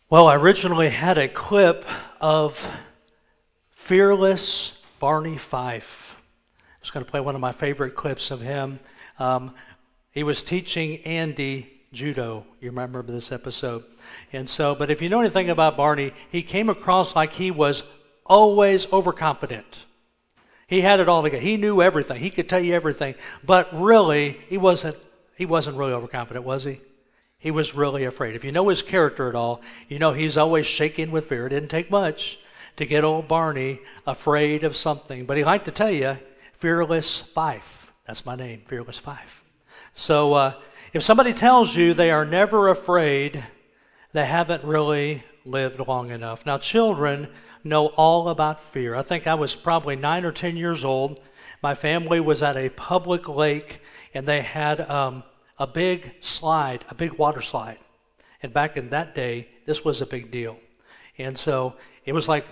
Well, I originally had a clip of Fearless Barney Fife. I was going to play one of my favorite clips of him. Um, he was teaching Andy judo. You remember this episode. But if you know anything about Barney, he came across like he was always overconfident. He had it all together. He knew everything. He could tell you everything. But really, he wasn't really overconfident, was he? He was really afraid. If you know his character at all, you know he's always shaking with fear. It didn't take much to get old Barney afraid of something. But he liked to tell you, Fearless Fife. That's my name, Fearless Fife. So if somebody tells you they are never afraid, they haven't really lived long enough. Now, children know all about fear. I think I was probably 9 or 10 years old. My family was at a public lake, and they had a big slide, a big water slide. And back in that day, this was a big deal. And so it was like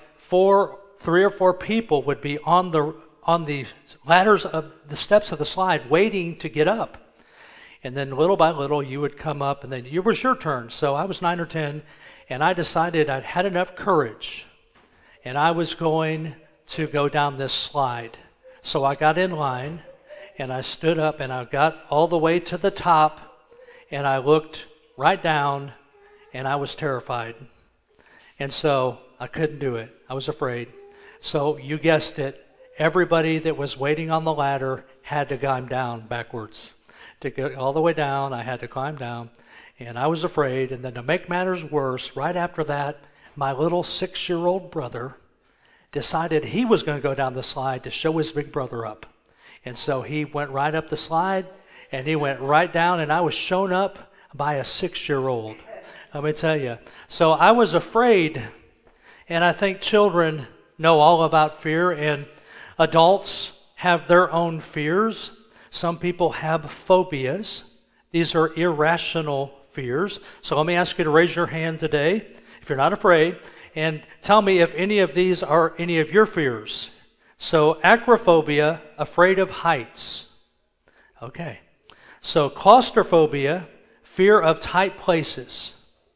3 or 4 people would be on the ladders of the steps of the slide waiting to get up. And then little by little you would come up, and then it was your turn. So I was 9 or 10, and I decided I'd had enough courage, and I was going to go down this slide. So I got in line, and I stood up, and I got all the way to the top, and I looked right down, and I was terrified. And so I couldn't do it. I was afraid. So you guessed it, everybody that was waiting on the ladder had to climb down backwards. To get all the way down, I had to climb down, and I was afraid. And then to make matters worse, right after that, my little 6-year-old brother decided he was going to go down the slide to show his big brother up. And so he went right up the slide, and he went right down, and I was shown up by a 6-year-old. Let me tell you. So I was afraid, and I think children know all about fear, and adults have their own fears. Some people have phobias. These are irrational fears. So let me ask you to raise your hand today, if you're not afraid, and tell me if any of these are any of your fears. So acrophobia, afraid of heights. Okay. So claustrophobia, fear of tight places.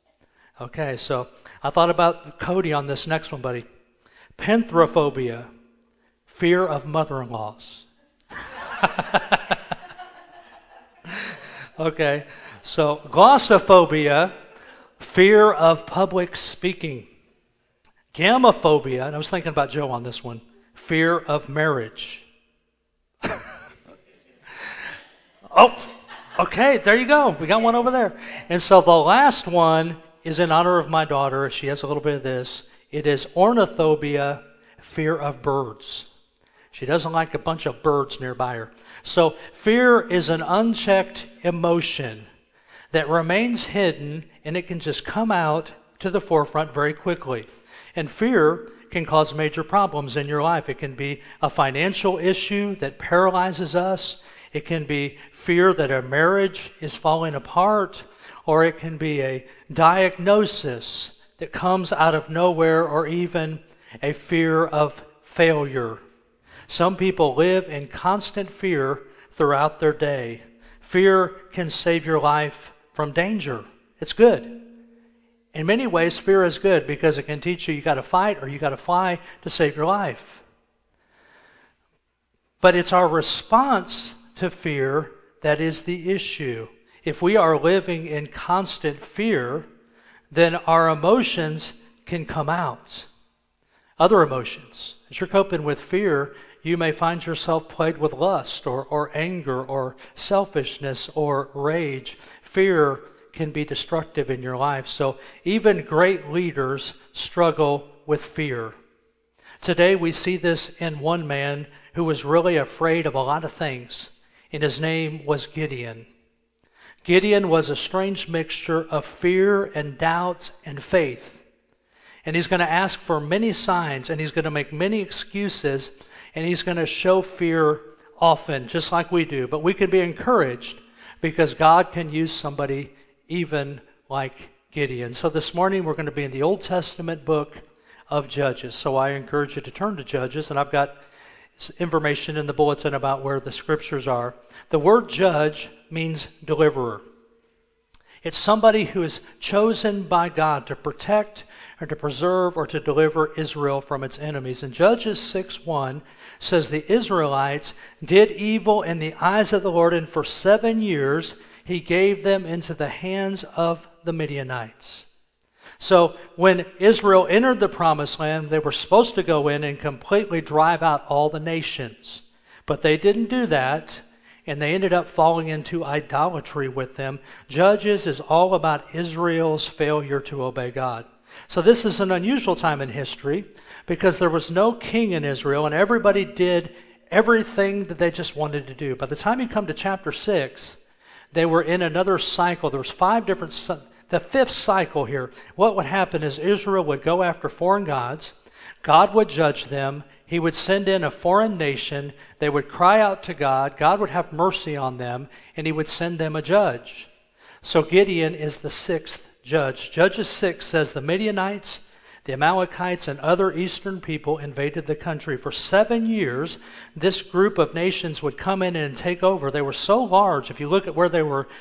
Okay, so I thought about Cody on this next one, buddy. Penthrophobia, fear of mother-in-laws. Okay, so glossophobia, fear of public speaking. Gamophobia, and I was thinking about Joe on this one, fear of marriage. Oh, okay, there you go. We got one over there. And so the last one is in honor of my daughter. She has a little bit of this. It is ornithobia, fear of birds. She doesn't like a bunch of birds nearby her. So fear is an unchecked emotion that remains hidden, and it can just come out to the forefront very quickly. And fear can cause major problems in your life. It can be a financial issue that paralyzes us. It can be fear that a marriage is falling apart, or it can be a diagnosis that comes out of nowhere, or even a fear of failure. Some people live in constant fear throughout their day. Fear can save your life from danger. It's good. In many ways, fear is good because it can teach you got to fight or you got to fly to save your life. But it's our response to fear that is the issue. If we are living in constant fear, then our emotions can come out. Other emotions. As you're coping with fear, you may find yourself plagued with lust or anger or selfishness or rage. Fear can be destructive in your life. So even great leaders struggle with fear. Today we see this in one man who was really afraid of a lot of things, and his name was Gideon. Gideon was a strange mixture of fear and doubts and faith. And he's going to ask for many signs, and he's going to make many excuses, and he's going to show fear often, just like we do. But we can be encouraged because God can use somebody even like Gideon. So this morning we're going to be in the Old Testament book of Judges. So I encourage you to turn to Judges, and I've got information in the bulletin about where the scriptures are. The word judge means deliverer. It's somebody who is chosen by God to protect or to preserve or to deliver Israel from its enemies. And Judges 6:1 says the Israelites did evil in the eyes of the Lord, and for 7 years he gave them into the hands of the Midianites. So when Israel entered the promised land, they were supposed to go in and completely drive out all the nations. But they didn't do that, and they ended up falling into idolatry with them. Judges is all about Israel's failure to obey God. So this is an unusual time in history because there was no king in Israel, and everybody did everything that they just wanted to do. By the time you come to chapter 6, they were in another cycle. There was 5 different the 5th cycle here. What would happen is Israel would go after foreign gods. God would judge them. He would send in a foreign nation. They would cry out to God. God would have mercy on them, and he would send them a judge. So Gideon is the 6th judge. Judges 6 says the Midianites, the Amalekites, and other eastern people invaded the country. For 7 years, this group of nations would come in and take over. They were so large, if you look at where they were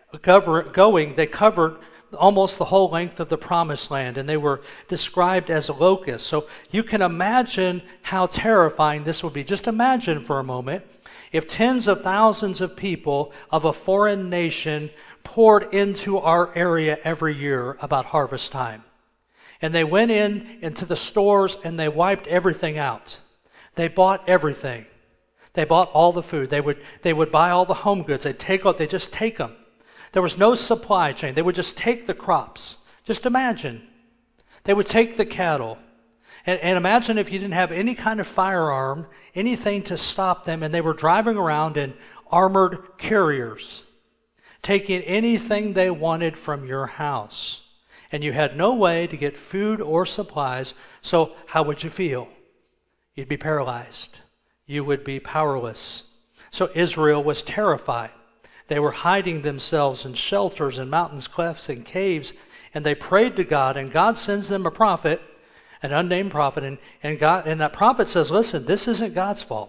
going, they covered almost the whole length of the promised land, and they were described as locusts. So you can imagine how terrifying this would be. Just imagine for a moment if tens of thousands of people of a foreign nation poured into our area every year about harvest time. And they went into the stores and they wiped everything out. They bought everything. They bought all the food. They would buy all the home goods. They just take them. There was no supply chain. They would just take the crops. Just imagine. They would take the cattle. And imagine if you didn't have any kind of firearm, anything to stop them, and they were driving around in armored carriers, taking anything they wanted from your house. And you had no way to get food or supplies, so how would you feel? You'd be paralyzed. You would be powerless. So Israel was terrified. They were hiding themselves in shelters and mountains, clefts, and caves, and they prayed to God, and God sends them a prophet, an unnamed prophet, and that prophet says, listen, this isn't God's fault.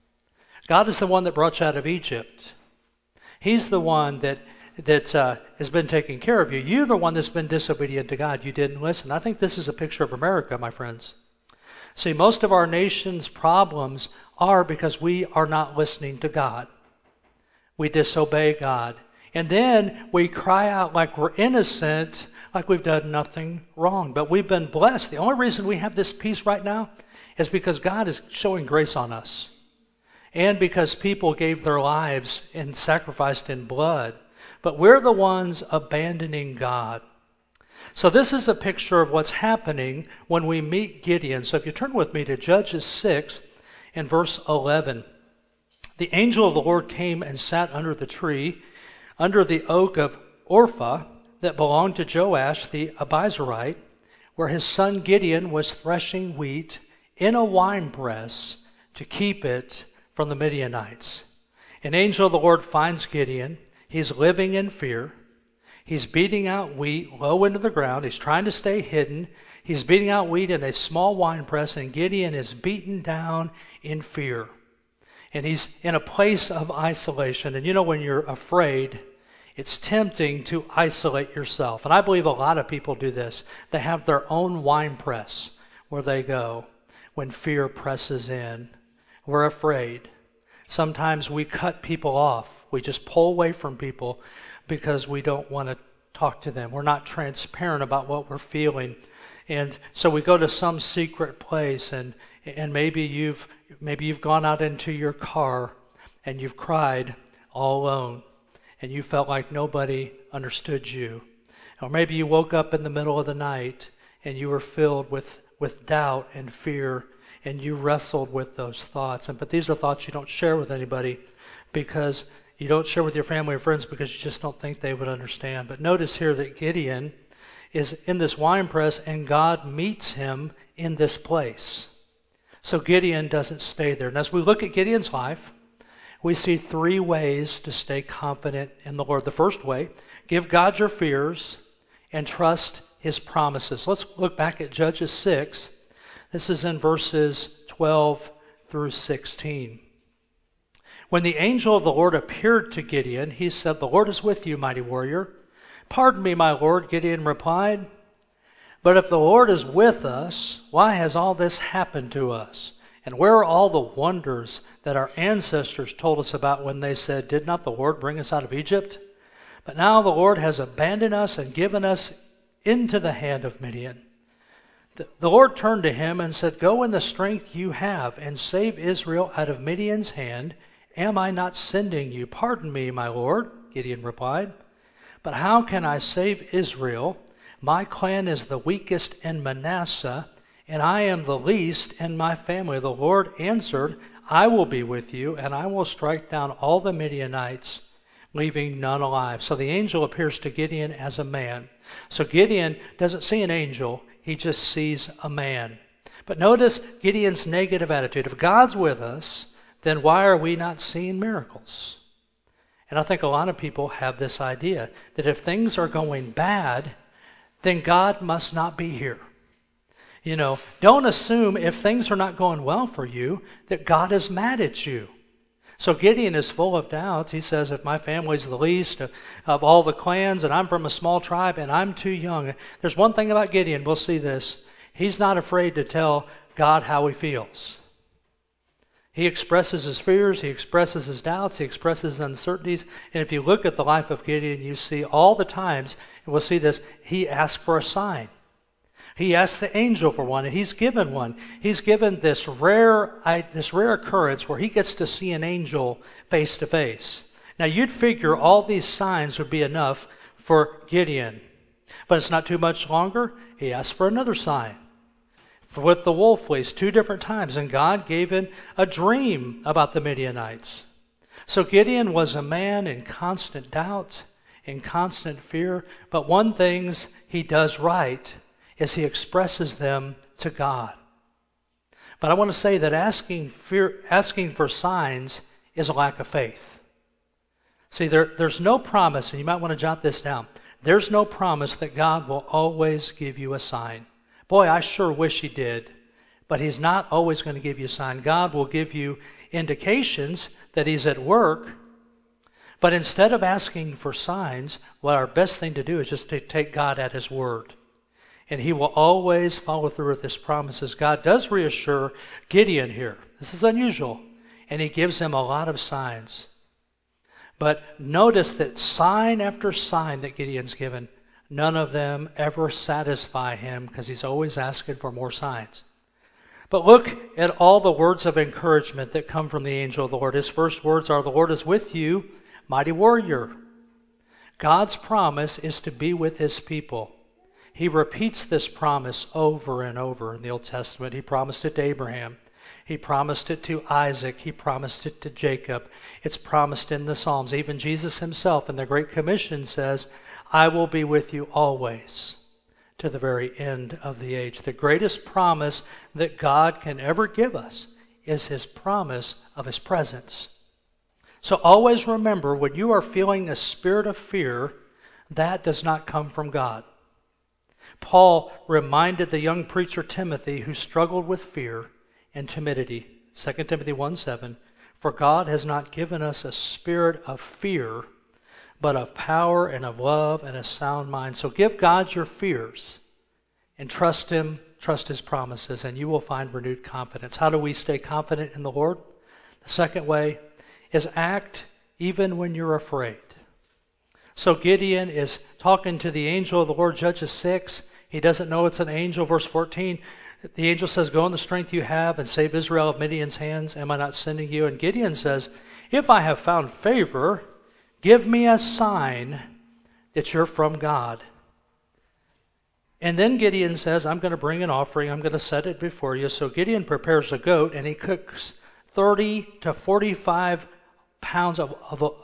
God is the one that brought you out of Egypt. He's the one that has been taking care of you. You're the one that's been disobedient to God. You didn't listen. I think this is a picture of America, my friends. See, most of our nation's problems are because we are not listening to God. We disobey God. And then we cry out like we're innocent, like we've done nothing wrong. But we've been blessed. The only reason we have this peace right now is because God is showing grace on us. And because people gave their lives and sacrificed in blood. But we're the ones abandoning God. So this is a picture of what's happening when we meet Gideon. So if you turn with me to Judges 6 and verse 11. The angel of the Lord came and sat under the tree, under the oak of Orpha that belonged to Joash the Abiezrite, where his son Gideon was threshing wheat in a winepress to keep it from the Midianites. An angel of the Lord finds Gideon. He's living in fear. He's beating out wheat low into the ground. He's trying to stay hidden. He's beating out wheat in a small winepress, and Gideon is beaten down in fear. And he's in a place of isolation. And you know, when you're afraid, it's tempting to isolate yourself. And I believe a lot of people do this. They have their own wine press where they go when fear presses in. We're afraid. Sometimes we cut people off. We just pull away from people because we don't want to talk to them. We're not transparent about what we're feeling. And so we go to some secret place, and maybe you've gone out into your car and you've cried all alone and you felt like nobody understood you. Or maybe you woke up in the middle of the night and you were filled with doubt and fear, and you wrestled with those thoughts. But these are thoughts you don't share with anybody, because you don't share with your family or friends because you just don't think they would understand. But notice here that Gideon is in this wine press, and God meets him in this place. So Gideon doesn't stay there. And as we look at Gideon's life, we see 3 ways to stay confident in the Lord. The first way, give God your fears and trust his promises. Let's look back at Judges 6. This is in verses 12 through 16. When the angel of the Lord appeared to Gideon, he said, "The Lord is with you, mighty warrior." "Pardon me, my Lord," Gideon replied, "but if the Lord is with us, why has all this happened to us? And where are all the wonders that our ancestors told us about when they said, 'Did not the Lord bring us out of Egypt?' But now the Lord has abandoned us and given us into the hand of Midian." The Lord turned to him and said, "Go in the strength you have and save Israel out of Midian's hand. Am I not sending you?" "Pardon me, my Lord," Gideon replied, "but how can I save Israel? My clan is the weakest in Manasseh, and I am the least in my family." The Lord answered, "I will be with you, and I will strike down all the Midianites, leaving none alive." So the angel appears to Gideon as a man. So Gideon doesn't see an angel, he just sees a man. But notice Gideon's negative attitude. If God's with us, then why are we not seeing miracles? And I think a lot of people have this idea that if things are going bad, then God must not be here. Don't assume if things are not going well for you that God is mad at you. So Gideon is full of doubts. He says, if my family's the least of all the clans and I'm from a small tribe and I'm too young. There's one thing about Gideon, we'll see this. He's not afraid to tell God how he feels. He expresses his fears, he expresses his doubts, he expresses his uncertainties. And if you look at the life of Gideon, you see all the times, and we'll see this, he asked for a sign. He asked the angel for one, and he's given one. He's given this rare occurrence where he gets to see an angel face to face. Now you'd figure all these signs would be enough for Gideon. But it's not too much longer. He asked for another sign with the wolf fleece 2 different times, and God gave him a dream about the Midianites. So Gideon was a man in constant doubt, in constant fear, but one thing he does right is he expresses them to God. But I want to say that asking for signs is a lack of faith. See, there's no promise, and you might want to jot this down. There's no promise that God will always give you a sign. Boy, I sure wish he did. But he's not always going to give you a sign. God will give you indications that he's at work. But instead of asking for signs, our best thing to do is just to take God at his word. And he will always follow through with his promises. God does reassure Gideon here. This is unusual. And he gives him a lot of signs. But notice that sign after sign that Gideon's given, none of them ever satisfy him because he's always asking for more signs. But look at all the words of encouragement that come from the angel of the Lord. His first words are, "The Lord is with you, mighty warrior." God's promise is to be with his people. He repeats this promise over and over in the Old Testament. He promised it to Abraham. He promised it to Isaac. He promised it to Jacob. It's promised in the Psalms. Even Jesus himself in the Great Commission says, "I will be with you always to the very end of the age." The greatest promise that God can ever give us is his promise of his presence. So always remember, when you are feeling a spirit of fear, that does not come from God. Paul reminded the young preacher Timothy, who struggled with fear and timidity, 2 Timothy 1:7, "For God has not given us a spirit of fear, but of power and of love and a sound mind." So give God your fears and trust him, trust his promises, and you will find renewed confidence. How do we stay confident in the Lord? The second way is act even when you're afraid. So Gideon is talking to the angel of the Lord, Judges 6. He doesn't know it's an angel. Verse 14, the angel says, "Go in the strength you have and save Israel of Midian's hands. Am I not sending you?" And Gideon says, "If I have found favor, give me a sign that you're from God." And then Gideon says, "I'm going to bring an offering. I'm going to set it before you." So Gideon prepares a goat, and he cooks 30 to 45 pounds of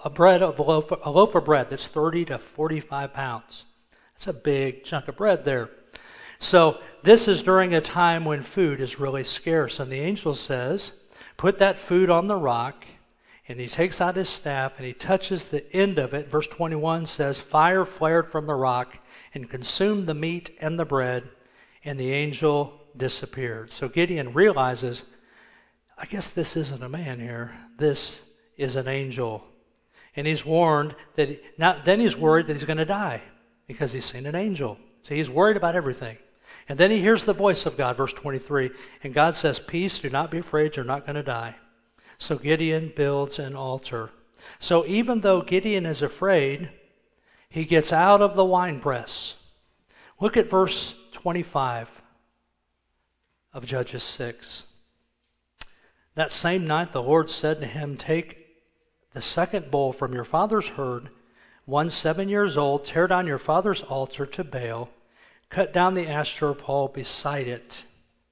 a loaf of bread that's 30 to 45 pounds. That's a big chunk of bread there. So this is during a time when food is really scarce. And the angel says, "Put that food on the rock." And he takes out his staff and he touches the end of it. Verse 21 says, "Fire flared from the rock and consumed the meat and the bread, and the angel disappeared." So Gideon realizes, I guess this isn't a man here. This is an angel. And he's warned that then he's worried that he's going to die. because he's seen an angel. So he's worried about everything. And then he hears the voice of God, verse 23. And God says, peace, do not be afraid, you're not going to die. So Gideon builds an altar. So even though Gideon is afraid, he gets out of the winepress. Look at verse 25 of Judges 6. That same night the Lord said to him, take the second bull from your father's herd, one 7 years old, tear down your father's altar to Baal, cut down the Asherah pole beside it.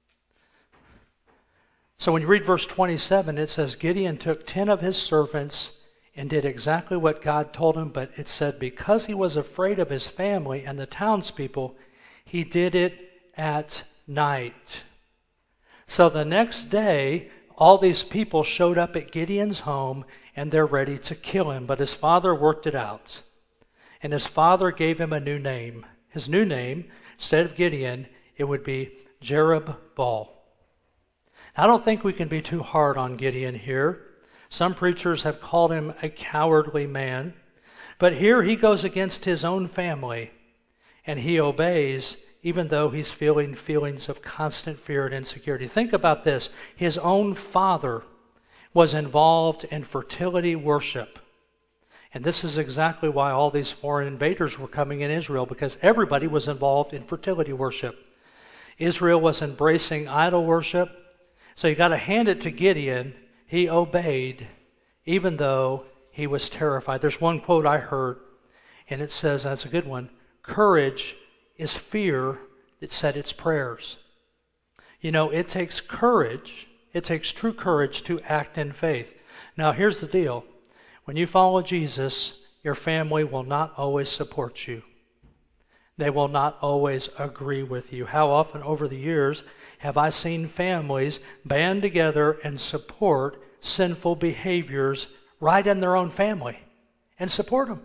So when you read verse 27, it says Gideon took 10 of his servants and did exactly what God told him, but it said because he was afraid of his family and the townspeople, he did it at night. So the next day, all these people showed up at Gideon's home and they're ready to kill him, but his father worked it out. And his father gave him a new name. His new name, instead of Gideon, it would be Jerubbaal. I don't think we can be too hard on Gideon here. Some preachers have called him a cowardly man. But here he goes against his own family, and he obeys even though he's feeling feelings of constant fear and insecurity. Think about this. His own father was involved in fertility worship. And this is exactly why all these foreign invaders were coming in Israel, because everybody was involved in fertility worship. Israel was embracing idol worship. So you got to hand it to Gideon. He obeyed, even though he was terrified. There's one quote I heard, and it says, that's a good one, courage is fear that said its prayers. You know, it takes courage, it takes true courage to act in faith. Now here's the deal. When you follow Jesus, your family will not always support you. They will not always agree with you. How often over the years have I seen families band together and support sinful behaviors right in their own family and support them?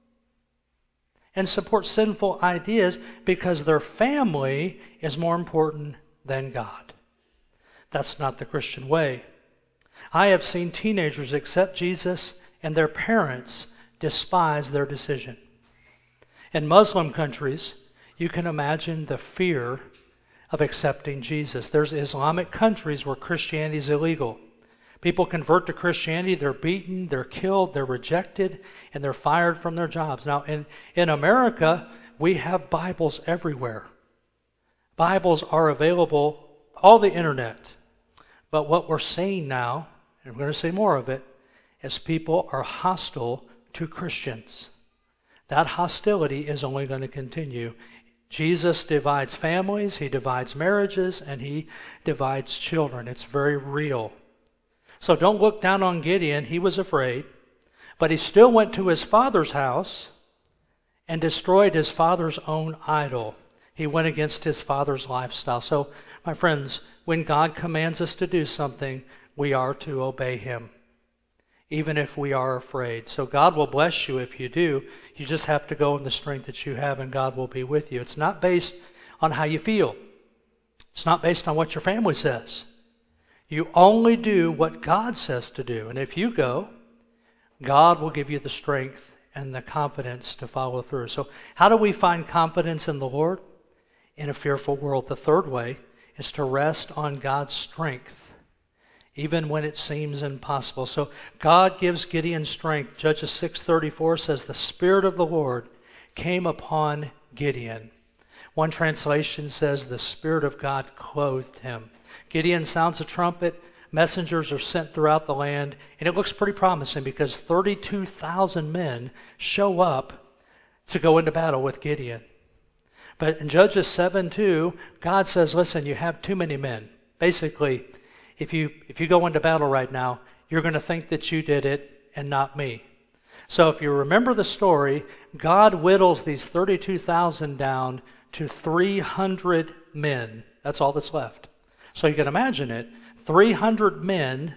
And support sinful ideas because their family is more important than God. That's not the Christian way. I have seen teenagers accept Jesus and their parents despise their decision. In Muslim countries, you can imagine the fear of accepting Jesus. There's Islamic countries where Christianity is illegal. People convert to Christianity, they're beaten, they're killed, they're rejected, and they're fired from their jobs. Now, in America, we have Bibles everywhere. Bibles are available all the internet. But what we're seeing now, and we're going to see more of it, is people are hostile to Christians. That hostility is only going to continue. Jesus divides families, he divides marriages, and he divides children. It's very real. So don't look down on Gideon. He was afraid, but he still went to his father's house and destroyed his father's own idol. He went against his father's lifestyle. So, my friends, when God commands us to do something, we are to obey him, even if we are afraid. So God will bless you if you do. You just have to go in the strength that you have, and God will be with you. It's not based on how you feel. It's not based on what your family says. You only do what God says to do. And if you go, God will give you the strength and the confidence to follow through. So how do we find confidence in the Lord in a fearful world? The third way is to rest on God's strength, even when it seems impossible. So God gives Gideon strength. Judges 6:34 says, the Spirit of the Lord came upon Gideon. One translation says, the Spirit of God clothed him. Gideon sounds a trumpet. Messengers are sent throughout the land. And it looks pretty promising because 32,000 men show up to go into battle with Gideon. But in Judges 7:2, God says, listen, you have too many men. Basically, if you go into battle right now, you're going to think that you did it and not me. So if you remember the story, God whittles these 32,000 down to 300 men. That's all that's left. So you can imagine it, 300 men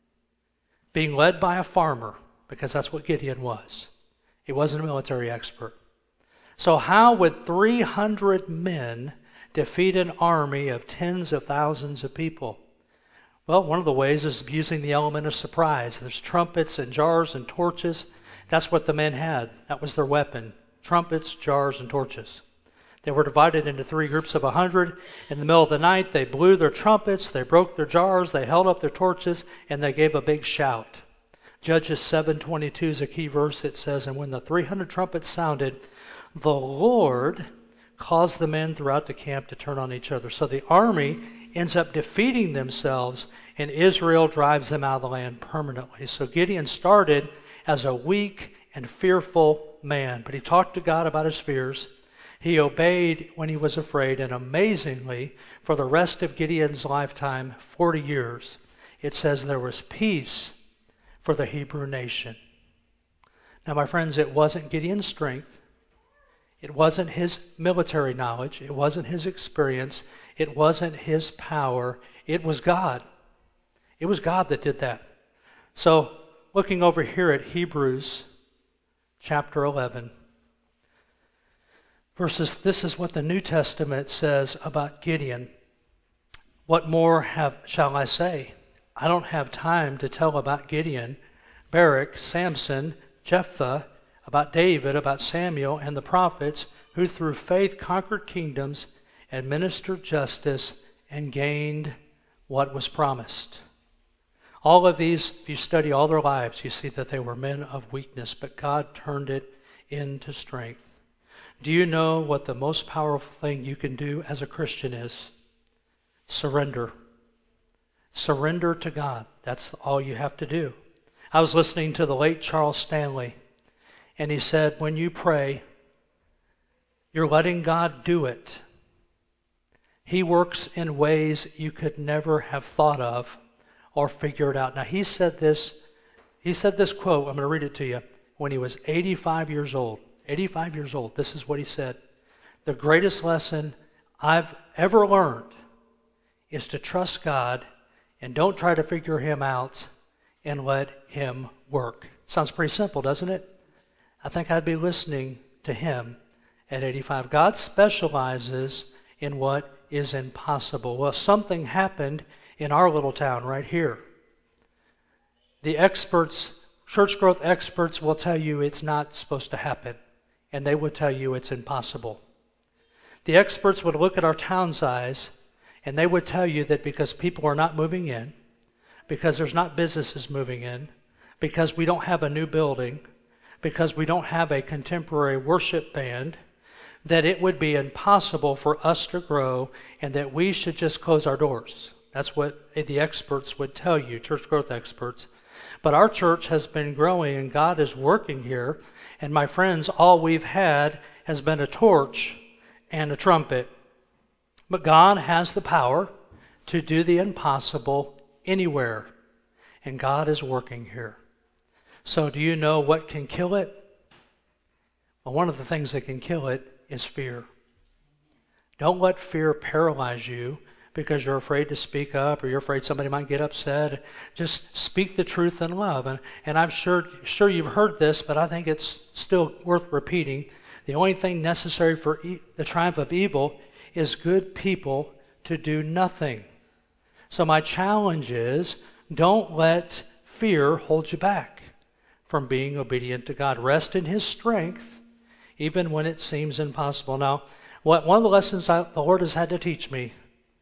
being led by a farmer, because that's what Gideon was. He wasn't a military expert. So how would 300 men defeat an army of tens of thousands of people? Well, one of the ways is using the element of surprise. There's trumpets and jars and torches. That's what the men had. That was their weapon. trumpets, jars, and torches. They were divided into 3 groups of 100. In the middle of the night, they blew their trumpets, they broke their jars, they held up their torches, and they gave a big shout. Judges 7:22 is a key verse. It says, "And when the 300 trumpets sounded, the Lord caused the men throughout the camp to turn on each other." So the army ends up defeating themselves, and Israel drives them out of the land permanently. So Gideon started as a weak and fearful man, but he talked to God about his fears. He obeyed when he was afraid, and amazingly, for the rest of Gideon's lifetime, 40 years, it says there was peace for the Hebrew nation. Now, my friends, it wasn't Gideon's strength. It wasn't his military knowledge. It wasn't his experience. It wasn't his power. It was God. It was God that did that. So, looking over here at Hebrews chapter 11, this is what the New Testament says about Gideon. What more shall I say? I don't have time to tell about Gideon, Barak, Samson, Jephthah, about David, about Samuel, and the prophets, who through faith conquered kingdoms, administered justice, and gained what was promised. All of these, if you study all their lives, you see that they were men of weakness, but God turned it into strength. Do you know what the most powerful thing you can do as a Christian is? Surrender. Surrender to God. That's all you have to do. I was listening to the late Charles Stanley, and he said, when you pray, you're letting God do it. He works in ways you could never have thought of or figured out. Now, he said this quote, I'm going to read it to you, when he was 85 years old. 85 years old. This is what he said. The greatest lesson I've ever learned is to trust God and don't try to figure him out and let him work. Sounds pretty simple, doesn't it? I think I'd be listening to him at 85. God specializes in what is impossible. Well, something happened in our little town right here. The experts, church growth experts, will tell you it's not supposed to happen, and they would tell you it's impossible. The experts would look at our town size, and they would tell you that because people are not moving in, because there's not businesses moving in, because we don't have a new building, because we don't have a contemporary worship band, that it would be impossible for us to grow and that we should just close our doors. That's what the experts would tell you, church growth experts. But our church has been growing and God is working here. And my friends, all we've had has been a torch and a trumpet. But God has the power to do the impossible anywhere. And God is working here. So do you know what can kill it? Well, one of the things that can kill it is fear. Don't let fear paralyze you because you're afraid to speak up or you're afraid somebody might get upset. Just speak the truth in love. And I'm sure you've heard this, but I think it's still worth repeating. The only thing necessary for the triumph of evil is good people to do nothing. So my challenge is, don't let fear hold you back from being obedient to God. Rest in His strength, even when it seems impossible. Now, one of the lessons the Lord has had to teach me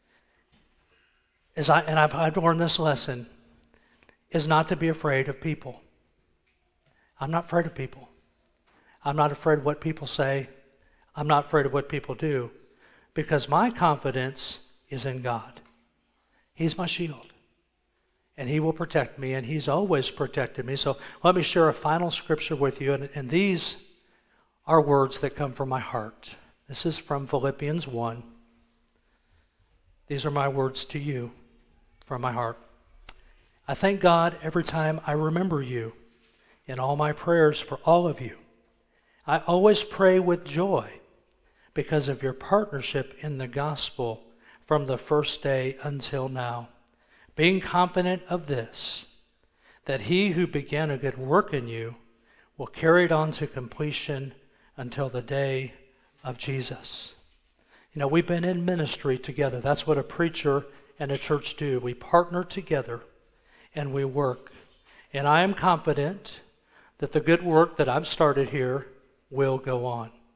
is, I've learned this lesson, is not to be afraid of people. I'm not afraid of people. I'm not afraid of what people say. I'm not afraid of what people do, because my confidence is in God. He's my shield, and He will protect me, and He's always protected me. So let me share a final scripture with you, and these are words that come from my heart. This is from Philippians 1. These are my words to you from my heart. I thank God every time I remember you in all my prayers for all of you. I always pray with joy because of your partnership in the gospel from the first day until now, being confident of this, that He who began a good work in you will carry it on to completion until the day of Jesus. You know, we've been in ministry together. That's what a preacher and a church do. We partner together and we work. And I am confident that the good work that I've started here will go on.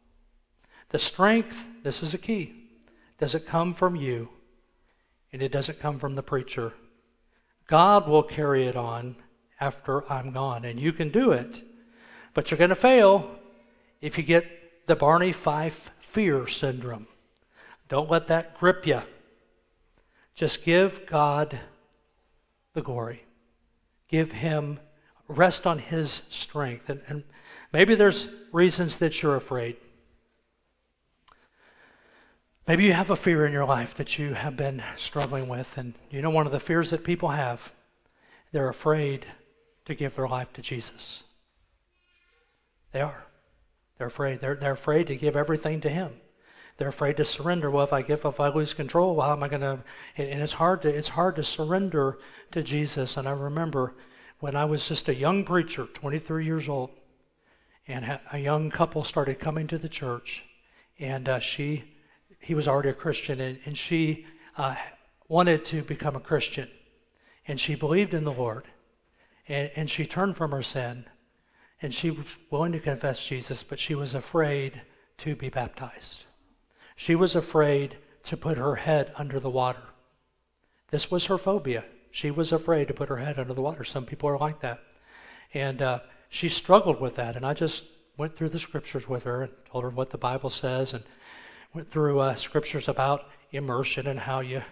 The strength, this is a key, doesn't come from you, and it doesn't come from the preacher. God will carry it on after I'm gone, and you can do it. But you're going to fail if you get the Barney Fife fear syndrome. Don't let that grip you. Just give God the glory. Give Him, rest on His strength. And maybe there's reasons that you're afraid. Maybe you have a fear in your life that you have been struggling with. And you know one of the fears that people have? They're afraid to give their life to Jesus. They are. They're afraid. They're afraid to give everything to Him. They're afraid to surrender. Well, if I lose control, well, how am I going to? And it's hard to surrender to Jesus. And I remember when I was just a young preacher, 23 years old, and a young couple started coming to the church, and he was already a Christian, and she wanted to become a Christian, and she believed in the Lord, and she turned from her sin, and she was willing to confess Jesus, but she was afraid to be baptized. She was afraid to put her head under the water. This was her phobia. She was afraid to put her head under the water. Some people are like that. And she struggled with that. And I just went through the scriptures with her and told her what the Bible says, and went through scriptures about immersion and how you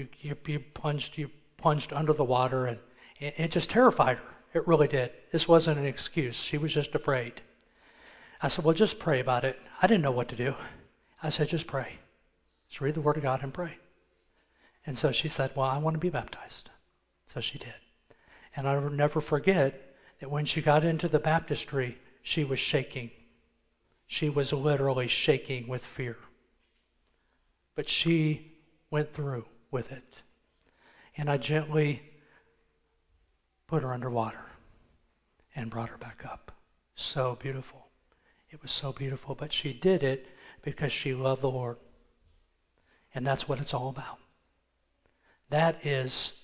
plunged under the water, and it just terrified her. It really did. This wasn't an excuse. She was just afraid. I said, well, just pray about it. I didn't know what to do. I said, just pray. Just read the Word of God and pray. And so she said, well, I want to be baptized. So she did. And I will never forget that when she got into the baptistry, she was shaking. She was literally shaking with fear. But she went through with it. And I gently put her underwater and brought her back up. So beautiful. It was so beautiful. But she did it because she loved the Lord. And that's what it's all about. That's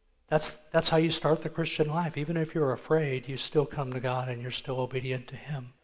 how you start the Christian life. Even if you're afraid, you still come to God and you're still obedient to Him.